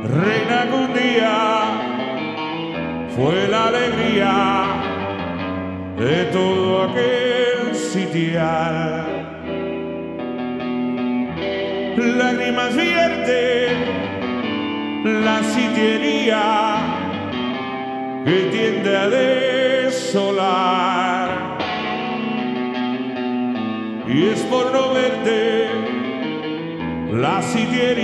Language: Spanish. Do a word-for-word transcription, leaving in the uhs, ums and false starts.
reina que un día fue la alegría de todo aquel sitial. Lágrimas vierte la sitiería que tiende a desolar, y es por no verte la sitiería